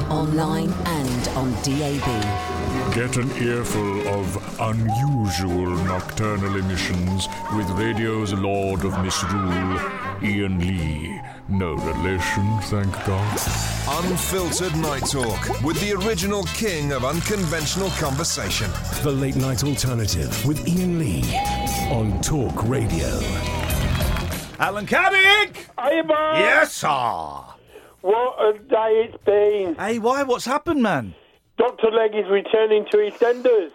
online and on DAB. Get an earful of unusual nocturnal emissions with radio's Lord of Misrule, Ian Lee. No relation, thank God. Unfiltered Night Talk with the original king of unconventional conversation. The Late Night Alternative with Ian Lee on Talk Radio. Alan Caddick! Hiya, boy. Yes, sir. What a day it's been. Hey, why? What's happened, man? Dr. Leg is returning to EastEnders.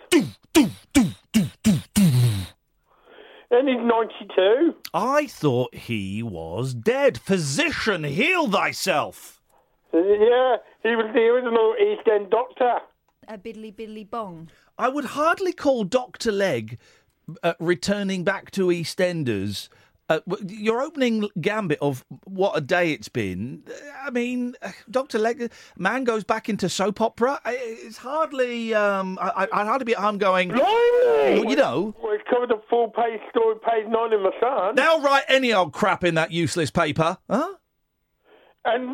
And he's 92. I thought he was dead. Physician, heal thyself. Yeah, he was the original East End doctor. A biddly biddly bong. I would hardly call Dr. Leg returning back to EastEnders. Your opening gambit of what a day it's been. I mean, Dr. Leg, man goes back into soap opera. It's hardly. I'd hardly be at home going. Blimey! You know. Well, it's covered a full-page story, page 9 in the Sun. They'll write any old crap in that useless paper, huh? And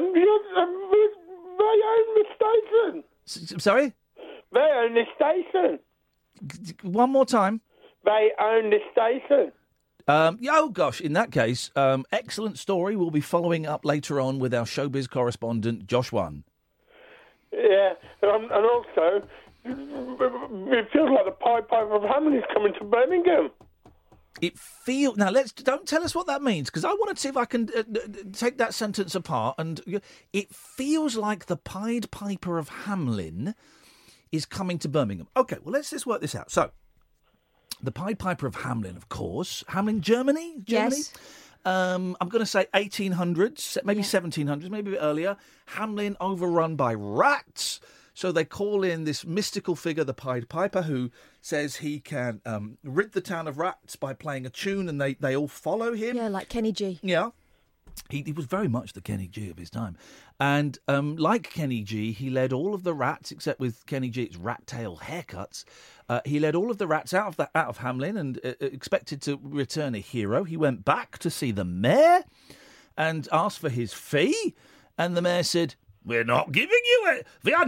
they own the station. Sorry? They own the station. One more time. They own the station. Oh, gosh, in that case, excellent story. We'll be following up later on with our showbiz correspondent, Josh One. Yeah, and also, it feels like the Pied Piper of Hamelin is coming to Birmingham. Now, don't tell us what that means, because I want to see if I can take that sentence apart. And it feels like the Pied Piper of Hamelin is coming to Birmingham. Okay, well, let's work this out. So, the Pied Piper of Hamelin, of course. Hamelin, Germany? Yes. I'm going to say 1800s, maybe 1700s, maybe a bit earlier. Hamelin overrun by rats. So they call in this mystical figure, the Pied Piper, who says he can rid the town of rats by playing a tune, and they all follow him. Yeah, like Kenny G. Yeah. He was very much the Kenny G of his time. And like Kenny G, he led all of the rats, except with Kenny G's rat tail haircuts. He led all of the rats out of Hamelin and expected to return a hero. He went back to see the mayor and asked for his fee. And the mayor said, We are not giving you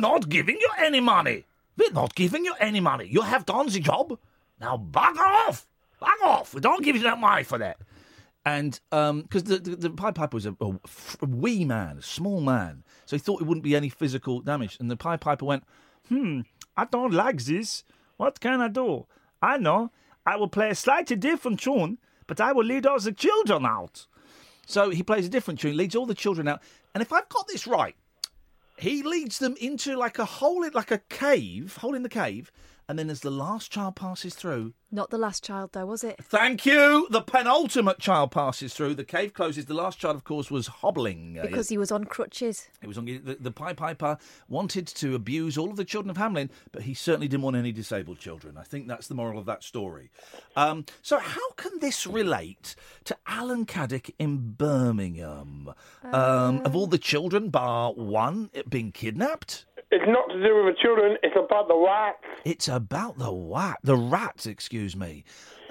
any money. We're not giving you any money. You have done the job. Now bugger off. Bugger off. We don't give you that money for that. And because the Pied Piper was a wee man, a small man, so he thought it wouldn't be any physical damage. And the Pied Piper went, I don't like this. What can I do? I know. I will play a slightly different tune, but I will lead all the children out. So he plays a different tune, leads all the children out. And if I've got this right, he leads them into like a hole in the cave, and then as the last child passes through... Not the last child, though, was it? Thank you! The penultimate child passes through. The cave closes. The last child, of course, was hobbling. Because he was on crutches. He was on. The Pied Piper wanted to abuse all of the children of Hamelin, but he certainly didn't want any disabled children. I think that's the moral of that story. So how can this relate to Alan Caddick in Birmingham? Of all the children, bar one, being kidnapped? It's not to do with the children, it's about the rats. It's about the rats, excuse me. Go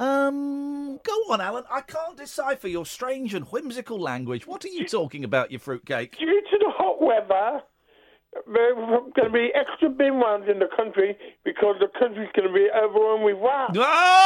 on, Alan. I can't decipher your strange and whimsical language. What are you talking about, you fruitcake? Due to the hot weather, there are going to be extra bin runs in the country because the country's going to be overrun with rats.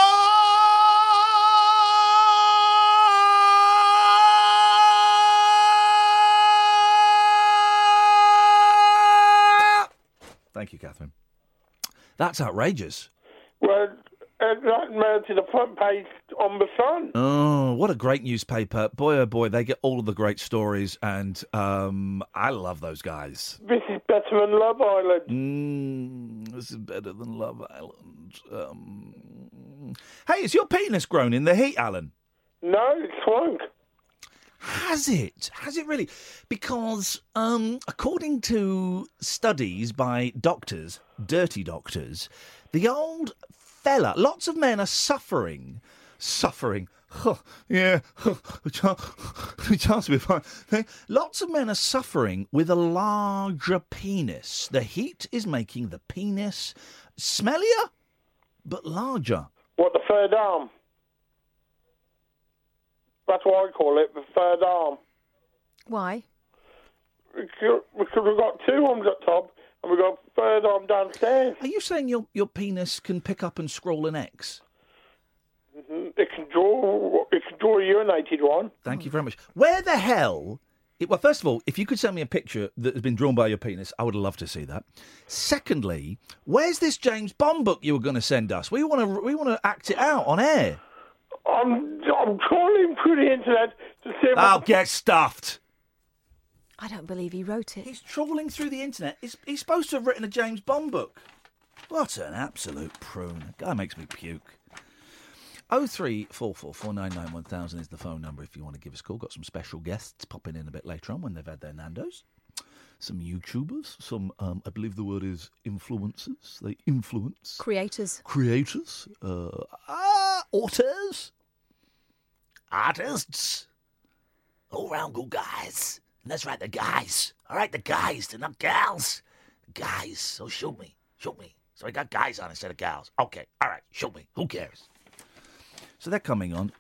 Thank you, Catherine. That's outrageous. Well, that made to the front page on the Sun. Oh, what a great newspaper. Boy, oh boy, they get all of the great stories, and I love those guys. This is better than Love Island. This is better than Love Island. Hey, has your penis grown in the heat, Alan? No, it's shrunk. Has it? Has it really? Because according to studies by doctors, dirty doctors, the old fella, lots of men are suffering. Yeah, chance to be fine. Lots of men are suffering with a larger penis. The heat is making the penis smellier, but larger. What, the third arm? That's what I call it, the third arm. Why? because we've got two arms up top and we've got a third arm downstairs. Are you saying your penis can pick up and scroll an X? Mm-hmm. It can draw a urinated one. Thank you very much. Where the hell... Well, first of all, if you could send me a picture that has been drawn by your penis, I would love to see that. Secondly, where's this James Bond book you were going to send us? We want to act it out on air. I'm trawling through the internet to see if I'll get stuffed. I don't believe he wrote it. He's trawling through the internet. He's supposed to have written a James Bond book. What an absolute prune. That guy makes me puke. 03444991000 is the phone number if you want to give us a call. Got some special guests popping in a bit later on when they've had their Nando's. Some YouTubers, some, I believe the word is influencers. They influence. Creators. Authors. Artists. All round good guys. And that's right, the guys. All right, the guys. They're not gals. Guys. So shoot me. So I got guys on instead of gals. Okay, all right, shoot me. Who cares? So they're coming on.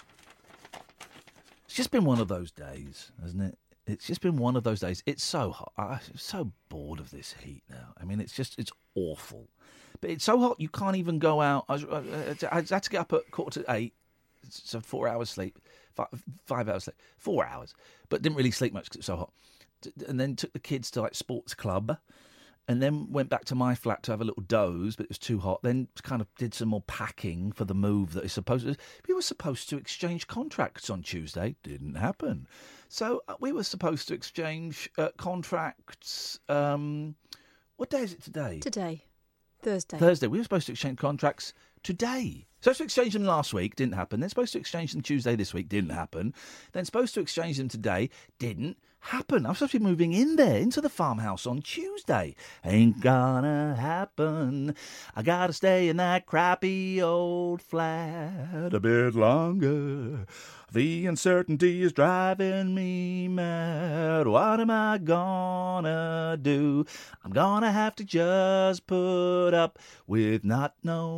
It's just been one of those days, hasn't it? It's just been one of those days. It's so hot. I'm so bored of this heat now. I mean, it's awful. But it's so hot you can't even go out. I had to get up at 7:45, so 4 hours sleep. 5 hours sleep. 4 hours. But didn't really sleep much because it's so hot. And then took the kids to sports club. And then went back to my flat to have a little doze, but it was too hot. Then kind of did some more packing for the move that is supposed to... We were supposed to exchange contracts on Tuesday. Didn't happen. So we were supposed to exchange contracts... what day is it today? Today. Thursday. We were supposed to exchange contracts today. Supposed to exchange them last week. Didn't happen. Then supposed to exchange them Tuesday this week. Didn't happen. Then supposed to exchange them today. Didn't happen. I'm supposed to be moving in there, into the farmhouse on Tuesday. Ain't gonna happen. I gotta stay in that crappy old flat a bit longer. The uncertainty is driving me mad. What am I gonna do? I'm gonna have to just put up with not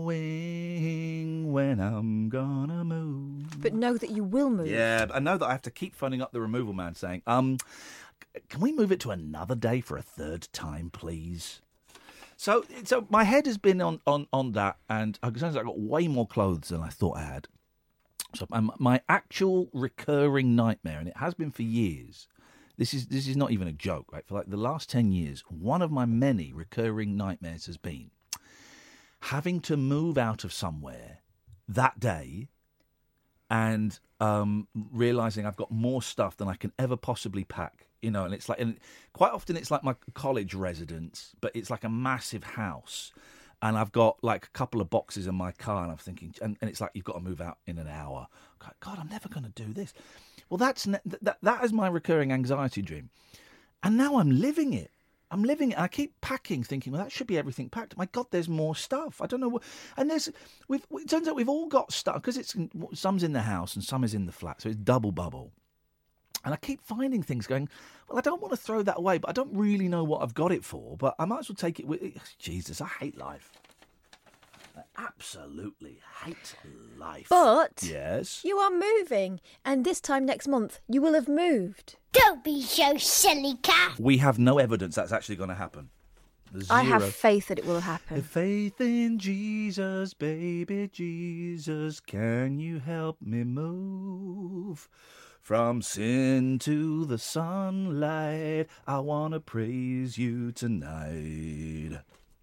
knowing when I'm gonna move. But know that you will move. Yeah, but I know that I have to keep phoning up the removal man saying, can we move it to another day for a third time, please? So my head has been on that, and I got way more clothes than I thought I had. So my actual recurring nightmare, and it has been for years, this is not even a joke, right? For the last 10 years, one of my many recurring nightmares has been having to move out of somewhere that day and realising I've got more stuff than I can ever possibly pack, and it's and quite often it's like my college residence, but it's like a massive house. And I've got a couple of boxes in my car, and I'm thinking, and it's like you've got to move out in an hour. God, I'm never going to do this. Well, that is my recurring anxiety dream, and now I'm living it. I keep packing, thinking, well, that should be everything packed. My God, there's more stuff. I don't know what. And it turns out we've all got stuff because some's in the house and some is in the flat, so it's double bubble. And I keep finding things going, well, I don't want to throw that away, but I don't really know what I've got it for, but I might as well take it with... Jesus, I hate life. I absolutely hate life. But yes, you are moving, and this time next month you will have moved. Don't be so silly, Kath. We have no evidence that's actually going to happen. I have faith that it will happen. The faith in Jesus, baby Jesus, can you help me move? From sin to the sunlight, I want to praise you tonight.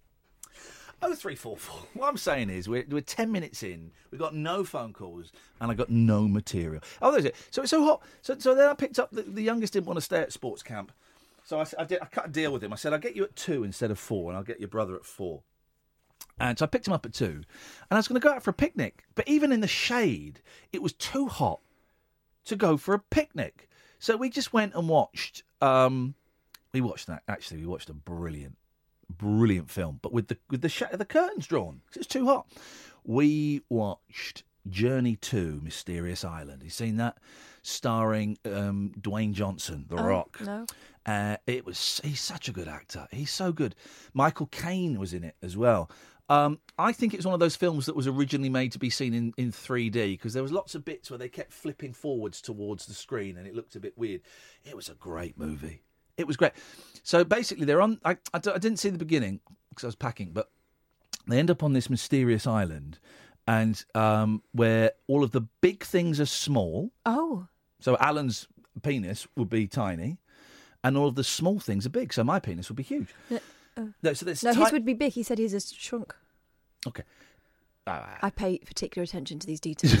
0344. What I'm saying is, we're 10 minutes in, we've got no phone calls, and I got no material. Oh, there's it. So it's so hot. So then I picked up, the youngest didn't want to stay at sports camp. So I cut a deal with him. I said, I'll get you at 2 instead of 4, and I'll get your brother at 4. And so I picked him up at 2, and I was going to go out for a picnic. But even in the shade, it was too hot to go for a picnic. So we just went and watched, we watched a brilliant film, but with the curtains drawn, because it's too hot. We watched Journey to Mysterious Island. You seen that? Starring Dwayne Johnson, The Rock. No. He's such a good actor. He's so good. Michael Caine was in it as well. I think it's one of those films that was originally made to be seen in 3D, because there was lots of bits where they kept flipping forwards towards the screen and it looked a bit weird. It was a great movie. It was great. So basically, they're on. I didn't see the beginning because I was packing, but they end up on this mysterious island, and where all of the big things are small. Oh. So Alan's penis would be tiny, and all of the small things are big. So my penis would be huge. No, his would be big. He said his is shrunk. Okay. I pay particular attention to these details.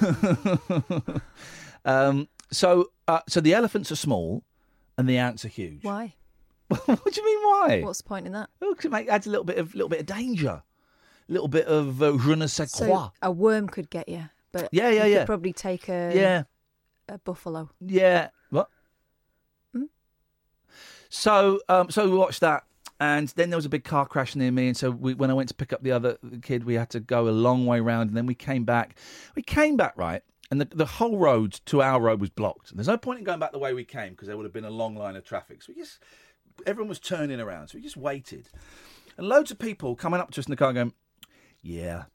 So the elephants are small, and the ants are huge. Why? What do you mean? Why? What's the point in that? Oh, because it adds a little bit of danger, a little bit of je ne sais quoi. So a worm could get you, but yeah. you could probably take a buffalo. Yeah. What? Hmm? So we watched that, and then there was a big car crash near me, and so when I went to pick up the other kid, we had to go a long way round, and then we came back. Right, and the whole road to our road was blocked. And there's no point in going back the way we came because there would have been a long line of traffic. So everyone was turning around, so we just waited. And loads of people coming up to us in the car going, I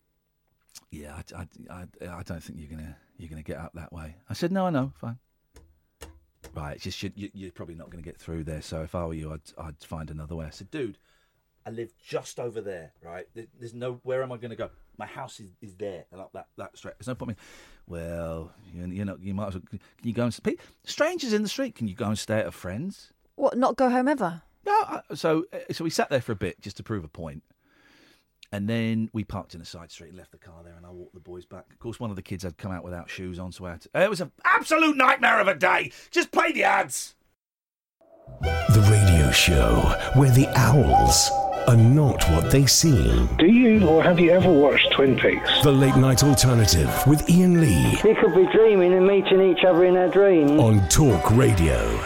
don't think you're gonna get up that way. I said, no, I know, fine. Right, it's just you're probably not going to get through there. So if I were you, I'd find another way. I said, dude, I live just over there. Right, there's no. Where am I going to go? My house is there, and up that straight. There's no point. Well, you might as well. Can you go and strangers in the street? Can you go and stay at a friend's? What? Not go home ever? No. So we sat there for a bit just to prove a point. And then we parked in a side street and left the car there, and I walked the boys back. Of course, one of the kids had come out without shoes on, so it was an absolute nightmare of a day. Just play the ads. The radio show where the owls are not what they seem. Do you or have you ever watched Twin Peaks? The Late Night Alternative with Ian Lee. We could be dreaming and meeting each other in our dreams. On Talk Radio.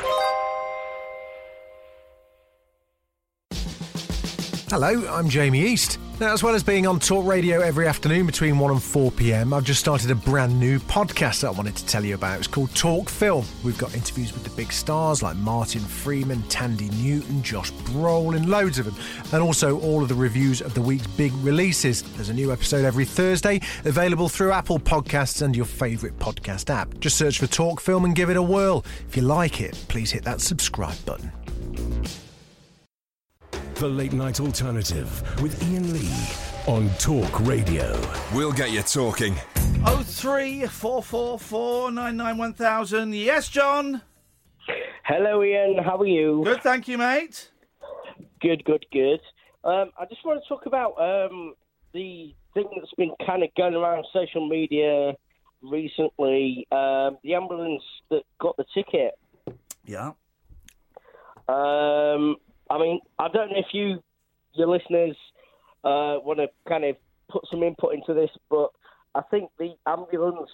Hello, I'm Jamie East. Now, as well as being on Talk Radio every afternoon between 1 and 4 p.m, I've just started a brand new podcast that I wanted to tell you about. It's called Talk Film. We've got interviews with the big stars like Martin Freeman, Tandy Newton, Josh Brolin, loads of them, and also all of the reviews of the week's big releases. There's a new episode every Thursday, available through Apple Podcasts and your favourite podcast app. Just search for Talk Film and give it a whirl. If you like it, please hit that subscribe button. The Late Night Alternative with Ian Lee on Talk Radio. We'll get you talking. 03444 991,000. Yes, John. Hello, Ian. How are you? Good, thank you, mate. Good. I just want to talk about the thing that's been kind of going around social media recently. The ambulance that got the ticket. Yeah. I mean, I don't know if your listeners want to kind of put some input into this, but I think the ambulance,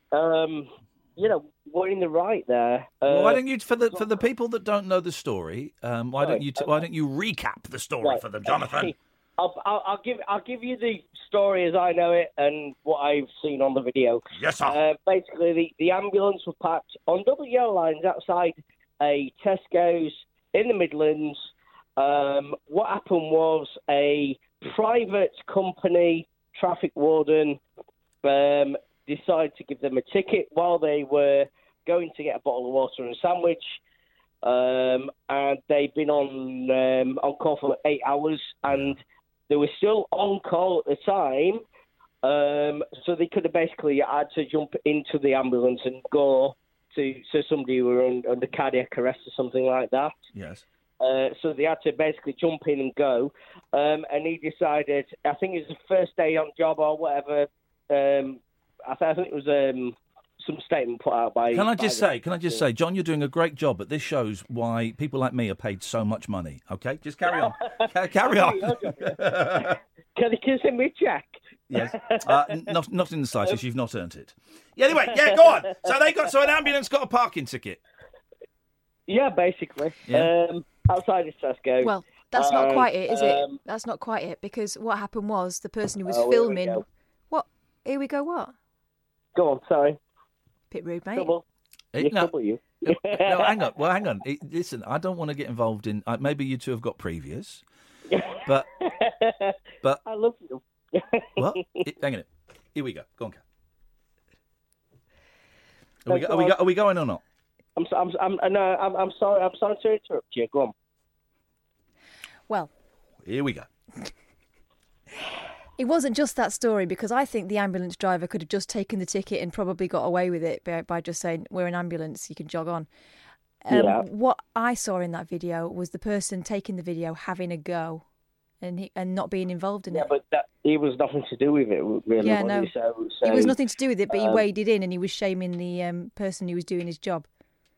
were in the right there. Why don't you, for the people that don't know the story, why don't you recap the story for them, Jonathan? I'll give you the story as I know it and what I've seen on the video. Yes, sir. Basically, the ambulance was parked on double yellow lines outside a Tesco's in the Midlands. What happened was a private company traffic warden decided to give them a ticket while they were going to get a bottle of water and a sandwich. And they'd been on call for 8 hours, and they were still on call at the time. So they could have basically had to jump into the ambulance and go to somebody who were under cardiac arrest or something like that. Yes. So they had to basically jump in and go. And he decided, I think it was the first day on job or whatever. I think it was some statement put out by... Can I just say, John, you're doing a great job, but this shows why people like me are paid so much money, okay? Just carry on. Carry on. Can you send me a check? Yes. Not in the slightest. You've not earned it. Yeah, anyway, go on. So an ambulance got a parking ticket. Yeah, basically. Yeah. Outside of Tesco. Well, that's not quite it, is it? That's not quite it, because what happened was the person who was filming... Here we go. What? Here we go, what? Go on, sorry. Bit rude, mate. Trouble. No, hang on. Listen, I don't want to get involved in... maybe you two have got previous, but... I love you. What? Hang on. Here we go. Go on, Kat. Are we going or not? I'm sorry. I'm sorry to interrupt you. Go on. Well, here we go. It wasn't just that story, because I think the ambulance driver could have just taken the ticket and probably got away with it by just saying, we're an ambulance, you can jog on. What I saw in that video was the person taking the video having a go and not being involved in it. Yeah, but he was nothing to do with it, really. Yeah, no. So, it was nothing to do with it, but he waded in and he was shaming the person who was doing his job.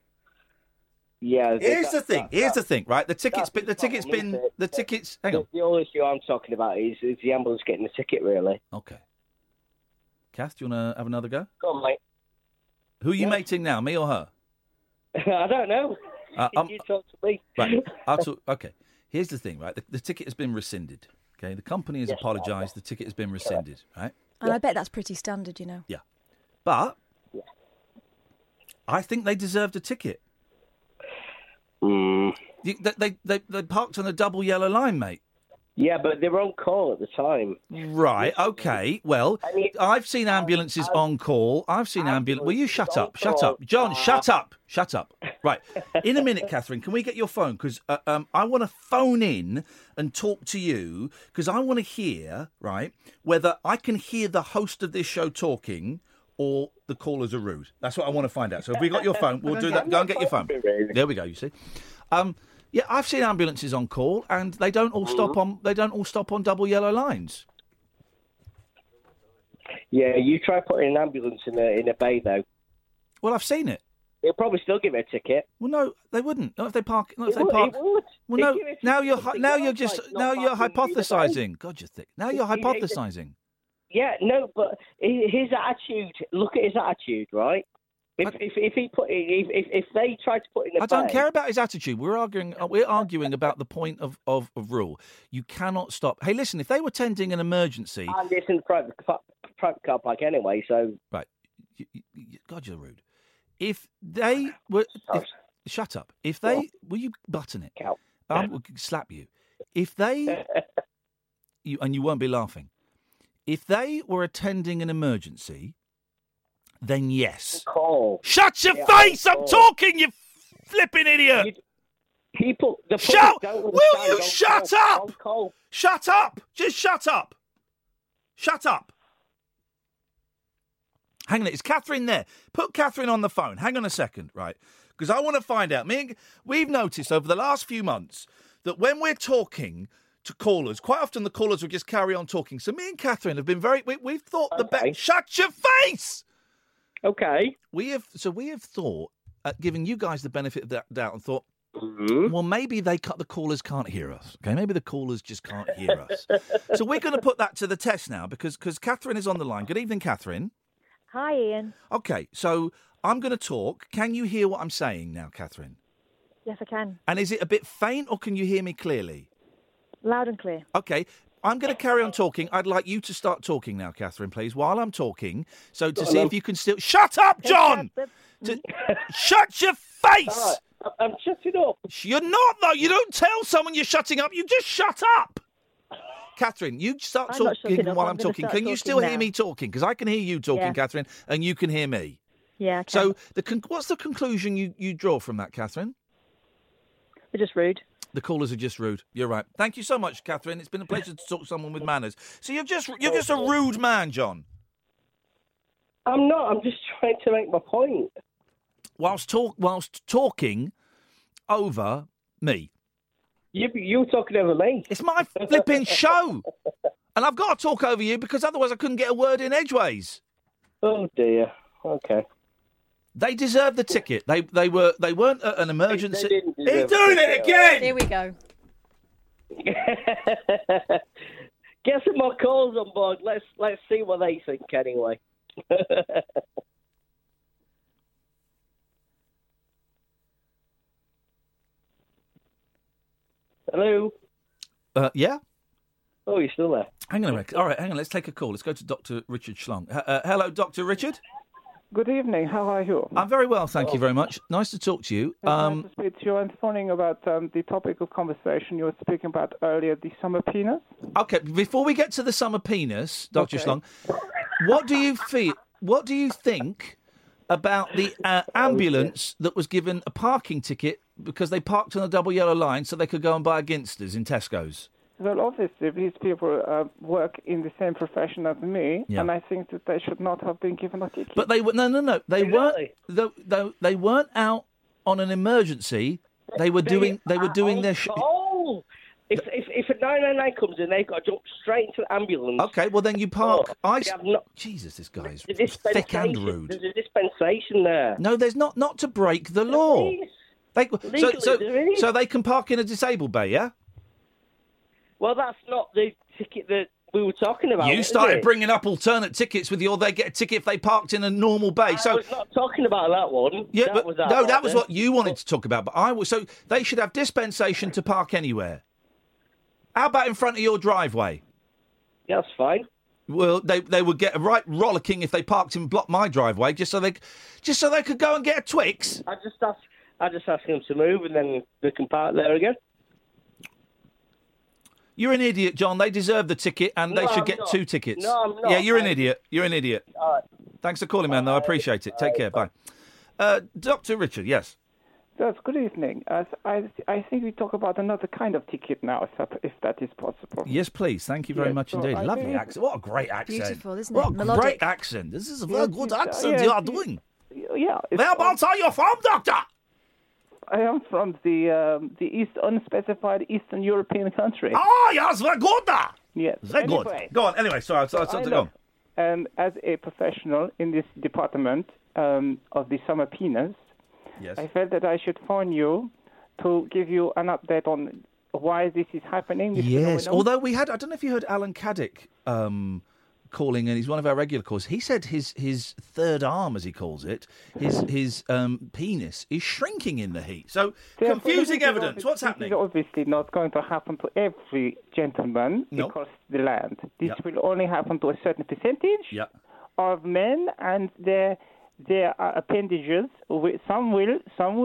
Yeah. Here's the thing, right? The tickets. Hang on. The only issue I'm talking about is the ambulance getting the ticket, really. Okay. Kath, do you want to have another go? Go on, mate. Who are you mating now, me or her? I don't know. You talk to me. Right. Okay. Here's the thing, right? The ticket has been rescinded. Okay. The company has apologised. The ticket has been rescinded, right? And I bet that's pretty standard, you know. Yeah. But I think they deserved a ticket. They parked on the double yellow line, mate. Yeah, but they were on call at the time. Right, okay. Well, I've seen ambulances on call. I've seen ambulance. Will you shut up? Shut up. John, shut up. Shut up. Right. In a minute, Catherine, can we get your phone? Because I want to phone in and talk to you, because I want to hear, right, whether I can hear the host of this show talking or the callers are rude. That's what I want to find out. So if we got your phone, we'll do that. Go and get your phone. There we go, you see. Yeah, I've seen ambulances on call, and they don't all stop on. They don't all stop on double yellow lines. Yeah, you try putting an ambulance in a bay though. Well, I've seen it. They'll probably still give it a ticket. Well, no, they wouldn't. Not if they park. Not if It they would, park. it would. Well, no. They'd give it Now you're something now you're else, just like now not you're parking in the bay. hypothesising. God, you think now you're hypothesising. Yeah, no, but his attitude. Look at his attitude, right? If they try to put in a I don't bay- care about his attitude. We're arguing about the point of rule. You cannot stop. Hey, listen, if they were tending an emergency, And it's in the private car park anyway, so right? God, you're rude. If they were, shut up. If they will you button it? I will slap you. If they, you won't be laughing. If they were attending an emergency, then yes. Call. Shut your face! I'm talking, you flipping idiot! Shut! Will you shut up? Shut up! Just shut up! Shut up! Hang on, is Catherine there? Put Catherine on the phone. Hang on a second, right? Because I want to find out. We've noticed over the last few months that when we're talking to callers, quite often the callers will just carry on talking. So me and Catherine have been we've thought the best. Shut your face! Okay. We have thought, giving you guys the benefit of the doubt, and thought, well, maybe the callers can't hear us. Okay, maybe the callers just can't hear us. So we're going to put that to the test now, because Catherine is on the line. Good evening, Catherine. Hi, Ian. Okay, so I'm going to talk. Can you hear what I'm saying now, Catherine? Yes, I can. And is it a bit faint, or can you hear me clearly? Loud and clear. Okay. I'm going to carry on talking. I'd like you to start talking now, Catherine, please, while I'm talking. So to see if you can still... Shut up, John! Shut your face! All right. I'm shutting up. You're not, though. You don't tell someone you're shutting up. You just shut up. Catherine, you start talking while I'm talking. Can you still hear me talking? Because I can hear you talking, Catherine, and you can hear me. Yeah, I can. So what's the conclusion you draw from that, Catherine? They're just rude. The callers are just rude. You're right. Thank you so much, Catherine. It's been a pleasure to talk to someone with manners. So you're just a rude man, John. I'm not. I'm just trying to make my point. Whilst talking over me. You're talking over me. It's my flipping show, and I've got to talk over you because otherwise I couldn't get a word in edgeways. Oh dear. Okay. They deserve the ticket. They weren't an emergency. He's doing it again. Here we go. Get some more calls on board. Let's see what they think anyway. Hello. Yeah. Oh, you're still there. Hang on a minute. All right, hang on. Let's take a call. Let's go to Dr. Richard Schlong. Hello, Dr. Richard. Good evening. How are you? I'm very well, thank you very much. Nice to talk to you. Nice to speak to you. I'm phoning about the topic of conversation you were speaking about earlier, the summer penis. Okay, before we get to the summer penis, Dr. Schlong, what do you think about the ambulance that was given a parking ticket because they parked on the double yellow line so they could go and buy Ginsters in Tesco's. Well, obviously, these people work in the same profession as me, and I think that they should not have been given a ticket. But they were no. They weren't. They weren't out on an emergency. They were doing their. If a 999 comes in, they've got to jump straight into the ambulance. Okay, well then you park. Jesus, this guy's thick and rude. There's a dispensation there. No, there's not. Not to break the law. So they can park in a disabled bay, yeah? Well, that's not the ticket that we were talking about. You started bringing up alternate tickets with they get a ticket if they parked in a normal bay. I was not talking about that one. Yeah, that was what you wanted to talk about. But I was so they should have dispensation to park anywhere. How about in front of your driveway? Yeah, that's fine. Well, they would get a right rollicking if they parked and blocked my driveway just so they could go and get a Twix. I just ask them to move and then they can park there again. You're an idiot, John. They deserve the ticket and they should get 2 tickets. No, I'm not. Yeah, you're an idiot. You're an idiot. All right. Thanks for calling, man, though. I appreciate it. Take care. Bye. Dr. Richard, yes. Yes, good evening. I think we talk about another kind of ticket now, if that is possible. Yes, please. Thank you very much indeed. Lovely accent. What a great accent. Beautiful, isn't it? What a Melodic. Great accent. This is a very good accent you are doing. Yeah. Whereabouts are you from, Doctor? I am from the unspecified Eastern European country. Oh, yes, very good. Yes. Very good. Go on. Anyway, sorry, go on. As a professional in this department of the summer penis, yes. I felt that I should phone you to give you an update on why this is happening. Yes, although we had, I don't know if you heard Alan Caddick calling, and he's one of our regular calls. He said his third arm, as he calls it, his penis is shrinking in the heat. So, confusing evidence. What's happening? This is obviously not going to happen to every gentleman because the land. This will only happen to a certain percentage of men and their appendages. Some will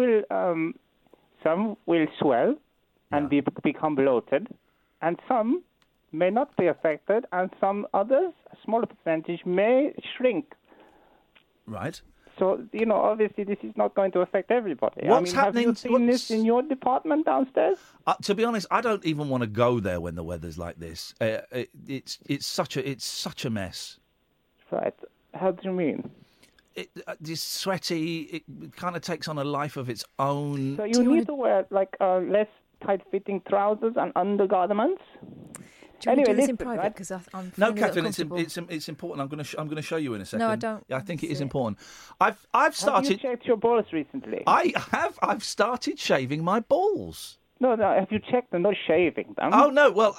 swell and become bloated, and some may not be affected, and some others, a smaller percentage, may shrink. Right. So, obviously this is not going to affect everybody. What's happening? Have you seen this in your department downstairs? To be honest, I don't even want to go there when the weather's like this. It's such a mess. Right. How do you mean? It's sweaty. It kind of takes on a life of its own. So you need to wear less tight-fitting trousers and undergarments. Do you want to do this in private? Because I'm no, Catherine, it's important. I'm going to show you in a second. No, I don't. I think it is important. I've started. Have you shaved your balls recently? I have. I've started shaving my balls. No. Have you checked them? Not shaving them. Oh no. Well,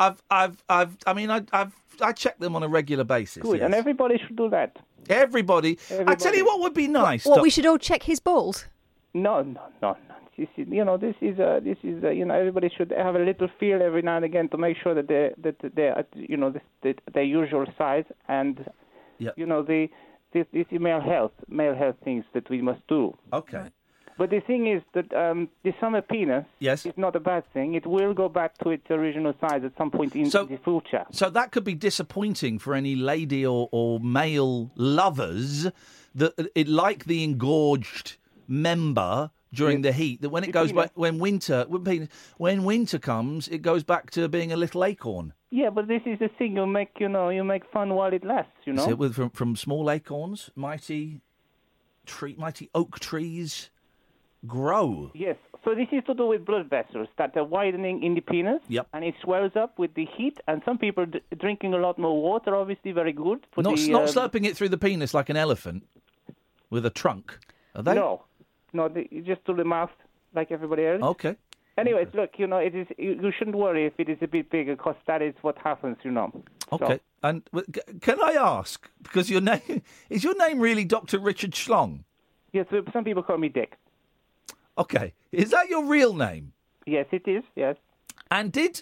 I check them on a regular basis. Good, yes. and everybody should do that. Everybody. I tell you what would be nice. What we should all check his balls. No. This is everybody should have a little feel every now and again to make sure that they're their usual size, and these male health things that we must do. Okay. Right. But the thing is that the summer penis is not a bad thing. It will go back to its original size at some point in the future. So that could be disappointing for any lady or male lovers that like the engorged member during the heat, that when it goes back, when winter comes, it goes back to being a little acorn. Yeah, but this is the thing you make fun while it lasts. So from small acorns, mighty oak trees grow. Yes. So this is to do with blood vessels that are widening in the penis. Yep. And it swells up with the heat, and some people drinking a lot more water, obviously very good. Not slurping it through the penis like an elephant with a trunk, are they? No, just to the mouth like everybody else. Okay. Anyways, look, it is. You shouldn't worry if it is a bit bigger, because that is what happens, Okay. So. And can I ask, because your name really Dr. Richard Schlong? Yes, some people call me Dick. Okay. Is that your real name? Yes, it is. Yes. And did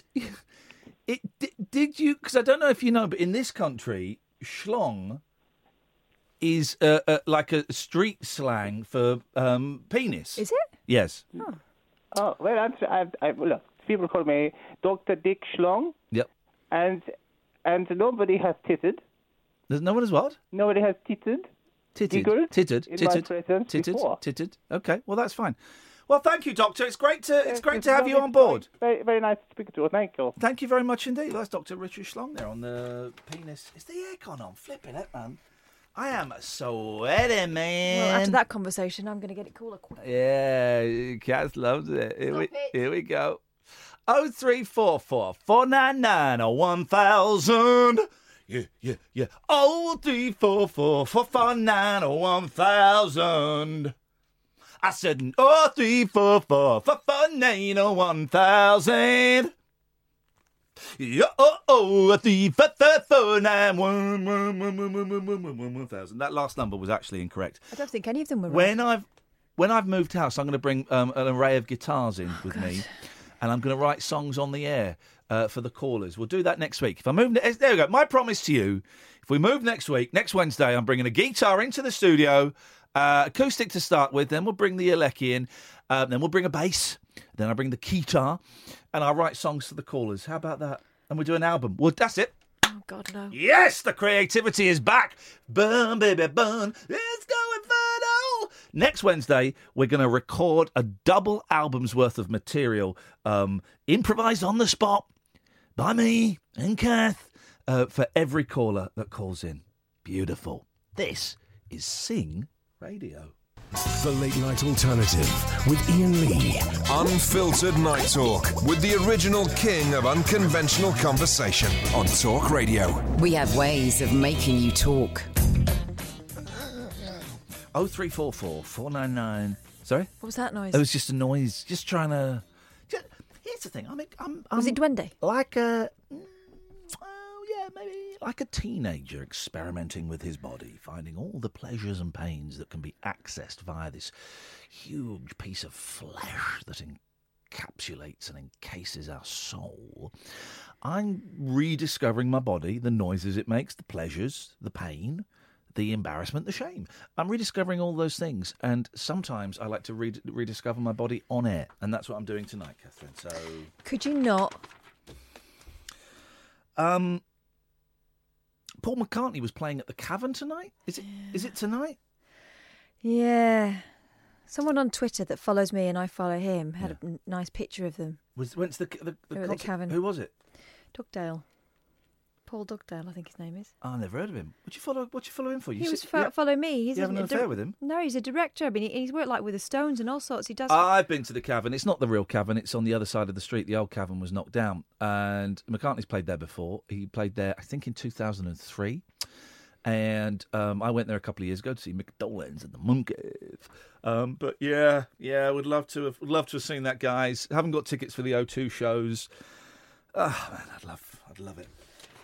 you? Because I don't know if you know, but in this country, Schlong is like a street slang for penis. Is it? Yes. Oh well, look, people call me Dr. Dick Schlong. Yep. And nobody has titted. There's no one as what? Nobody has titted. giggled in my presence before. Tittered. Okay, well, that's fine. Well, thank you, Doctor. It's great to have you on board. Very, very nice to speak to you. Thank you. Thank you very much indeed. That's Dr. Richard Schlong there on the penis. Is the aircon on? Flipping it, man. I am sweaty, man. Well, after that conversation, I'm going to get it cooler quick. Yeah, Cass loves it. Here we go. 0344 499 1000. Yeah. 0344 449 1000. I said 0344 449 1000. Yeah, 344 1000. That last number was actually incorrect. I don't think any of them were right. When I've moved house, I'm going to bring an array of guitars in with me, and I'm going to write songs on the air for the callers. We'll do that next week. If I move, there we go. My promise to you: if we move next week, next Wednesday, I'm bringing a guitar into the studio, acoustic to start with. Then we'll bring the Alecki in. Then we'll bring a bass. Then I bring the guitar, and I'll write songs for the callers. How about that? And we'll do an album. Well, that's it. Oh, God, no. Yes, the creativity is back. Burn, baby, burn. Let's go Inferno. Next Wednesday, we're going to record a double album's worth of material, improvised on the spot by me and Kath, for every caller that calls in. Beautiful. This is Sing Radio. The Late Night Alternative with Ian Lee. Unfiltered Night Talk with the original king of unconventional conversation on Talk Radio. We have ways of making you talk. 0344 499. Sorry? What was that noise? It was just a noise. Just trying to. Here's the thing. I'm was it Duende? Like a. Yeah, maybe like a teenager experimenting with his body, finding all the pleasures and pains that can be accessed via this huge piece of flesh that encapsulates and encases our soul. I'm rediscovering my body, the noises it makes, the pleasures, the pain, the embarrassment, the shame. I'm rediscovering all those things, and sometimes I like to rediscover my body on air, and that's what I'm doing tonight, Catherine. So, could you not? Paul McCartney was playing at the Cavern tonight. Is it tonight? Yeah. Someone on Twitter that follows me and I follow him had a nice picture of them. Went to the Cavern. Who was it? Dugdale. Paul Dugdale, I think his name is. Oh, I never heard of him. What'd you follow him for? He was follow me. You having an affair with him? No, he's a director. I mean, he's worked like with the Stones and all sorts. He does. I've been to the Cavern. It's not the real Cavern. It's on the other side of the street. The old Cavern was knocked down, and McCartney's played there before. He played there, I think, in 2003. And I went there a couple of years ago to see Mick Dolenz and the Monkeys. But yeah, I would love to have seen that, guys. Haven't got tickets for the O2 shows. Oh man, I'd love it.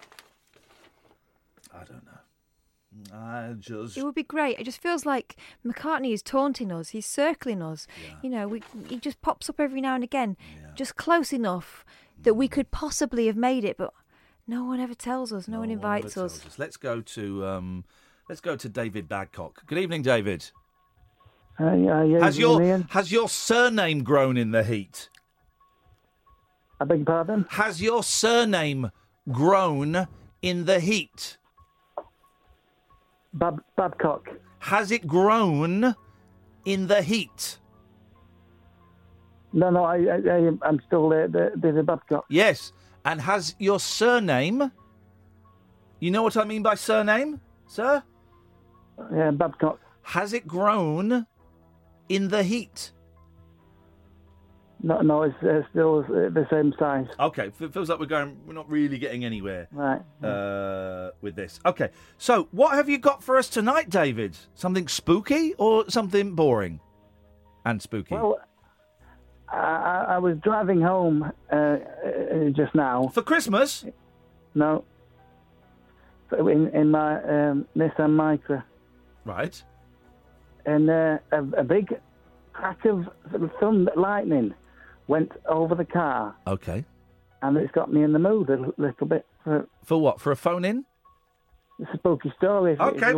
I don't know. It would be great. It just feels like McCartney is taunting us. He's circling us. Yeah. You know, he just pops up every now and again, just close enough that we could possibly have made it, but no one ever tells us. No one invites us. Let's go to David Badcock. Good evening, David. Has your surname grown in the heat? I beg your pardon? Has your surname grown in the heat? Babcock. Has it grown in the heat? No, I'm still David Babcock. Yes, and has your surname... You know what I mean by surname, sir? Yeah, Babcock. Has it grown in the heat? No, it's still the same size. Okay, it feels like we're not really getting anywhere right with this. Okay, so what have you got for us tonight, David? Something spooky or something boring and spooky? Well, I was driving home just now. For Christmas? No. In my Nissan Micra. Right. And a big crack of thunder, lightning went over the car. Okay. And it's got me in the mood a little bit. For what? For a phone-in? It's a spooky story.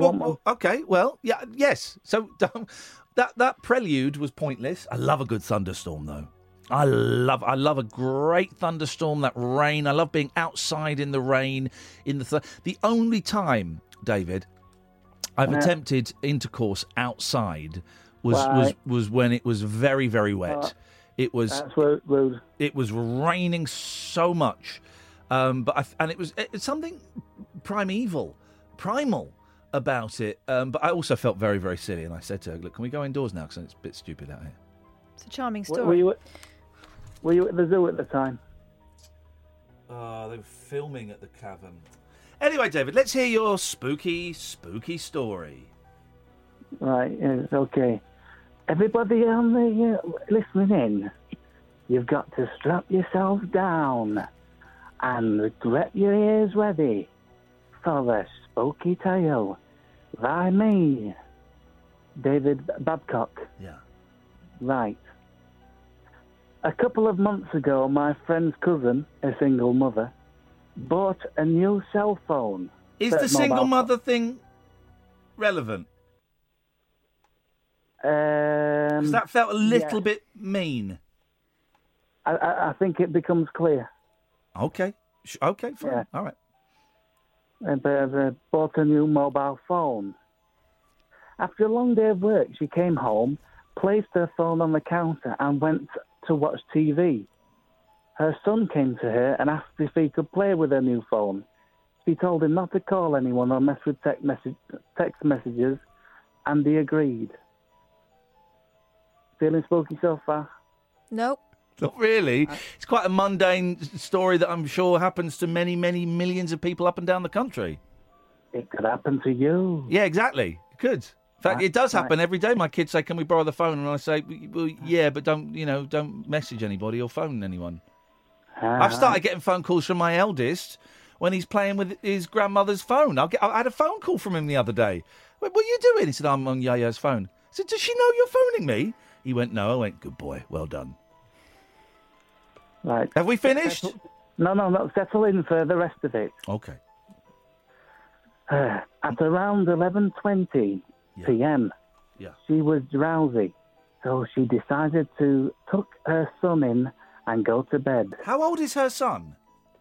Yes. So that prelude was pointless. I love a good thunderstorm, though. I love a great thunderstorm, that rain. I love being outside in the rain. The only time, David, I've attempted intercourse outside. Was when it was very, very wet. It was. That's rude. It was raining so much, it's something primal about it. But I also felt very, very silly, and I said to her, "Look, can we go indoors now? Because it's a bit stupid out here." It's a charming story. Were you at the zoo at the time? They were filming at the cavern. Anyway, David, let's hear your spooky story. Right, yes, okay. Everybody on the listening in, you've got to strap yourselves down and get your ears ready for the spooky tale by me, David Babcock. Yeah. Right. A couple of months ago, my friend's cousin, a single mother, bought a new cell phone. Is the single mother thing relevant? Because that felt a little bit mean. I think it becomes clear. Okay. Okay, fine. Yeah. All right. They bought a new mobile phone. After a long day of work, she came home, placed her phone on the counter and went to watch TV. Her son came to her and asked if he could play with her new phone. She told him not to call anyone or mess with text messages, and he agreed. Feeling spooky so far? Nope. Not really. It's quite a mundane story that I'm sure happens to many, many millions of people up and down the country. It could happen to you. Yeah, exactly. It could. In fact, it does happen every day. My kids say, "Can we borrow the phone?" And I say, "Well, yeah, but don't message anybody or phone anyone." I've started getting phone calls from my eldest when he's playing with his grandmother's phone. I had a phone call from him the other day. What are you doing? He said, "I'm on Yaya's phone." I said, "Does she know you're phoning me?" He went, "No." I went, "Good boy, well done." Right. Have we finished? No, settle in for the rest of it. Okay. At around 11:20 p.m., she was drowsy, so she decided to tuck her son in and go to bed. How old is her son?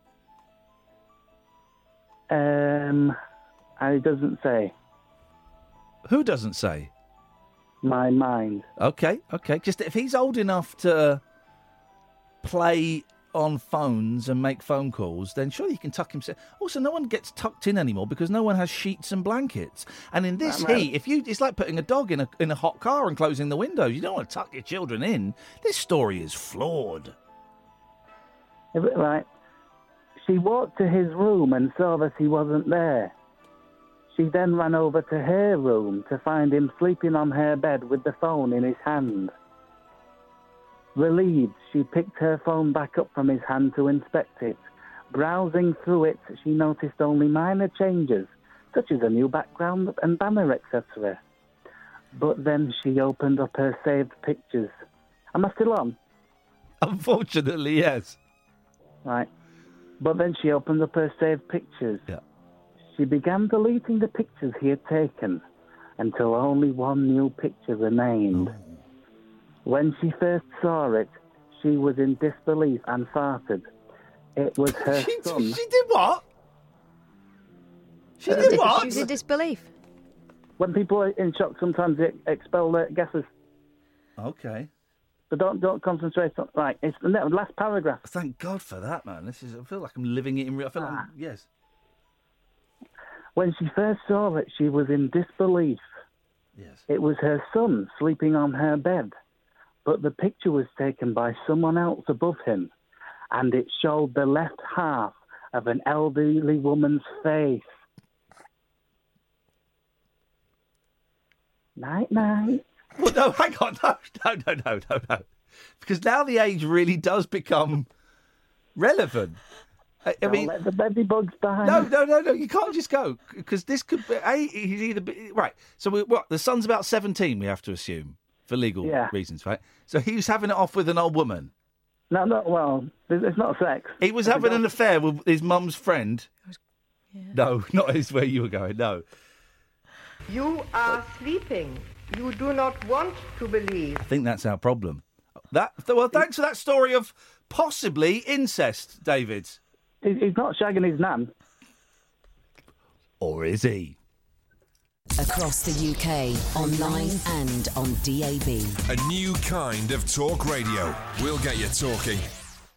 It doesn't say. Who doesn't say? My mind. Okay. Just if he's old enough to play on phones and make phone calls, then surely he can tuck himself. Also, no one gets tucked in anymore because no one has sheets and blankets. And in this heat, it's like putting a dog in a hot car and closing the windows. You don't want to tuck your children in. This story is flawed. Right. She walked to his room and saw that he wasn't there. She then ran over to her room to find him sleeping on her bed with the phone in his hand. Relieved, she picked her phone back up from his hand to inspect it. Browsing through it, she noticed only minor changes, such as a new background and banner, etc. But then she opened up her saved pictures. Am I still on? Unfortunately, yes. Right. But then she opened up her saved pictures. Yeah. She began deleting the pictures he had taken until only one new picture remained. Oh. When she first saw it, she was in disbelief and farted. It was her son. She did what? She did what? She was in disbelief. When people are in shock, sometimes they expel their gases. Okay. But don't concentrate on... Right, it's the last paragraph. Thank God for that, man. I feel like I'm living it in real... I feel like yes. When she first saw it, she was in disbelief. Yes. It was her son sleeping on her bed. But the picture was taken by someone else above him, and it showed the left half of an elderly woman's face. Night. Well, no, hang on. No. Because now the age really does become relevant. I mean, let the baby bugs die. No. You can't just go, because this could be... he's either... Right, so the son's about 17, we have to assume. For legal reasons, right? So he was having it off with an old woman. No, well, it's not sex. He was having an affair with his mum's friend. No, not as where you were going, no. You are sleeping. You do not want to believe. I think that's our problem. Thanks for that story of possibly incest, David. He's not shagging his nan. Or is he? Across the UK, online and on DAB. A new kind of talk radio. We'll get you talking.